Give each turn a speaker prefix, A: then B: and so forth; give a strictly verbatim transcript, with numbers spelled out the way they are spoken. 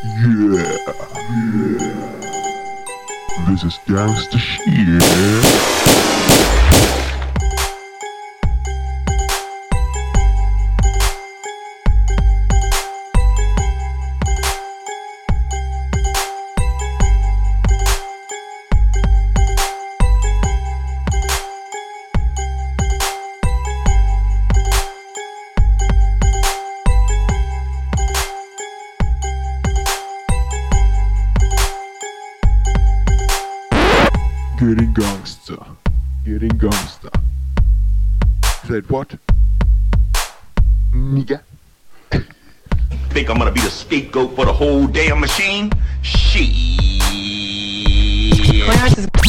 A: Yeah. Yeah. This is gangsta shit. Getting gangster. Getting gangster. Said what? Nigga.
B: Think I'm gonna be the scapegoat for the whole damn machine? Shit.
C: Clarence is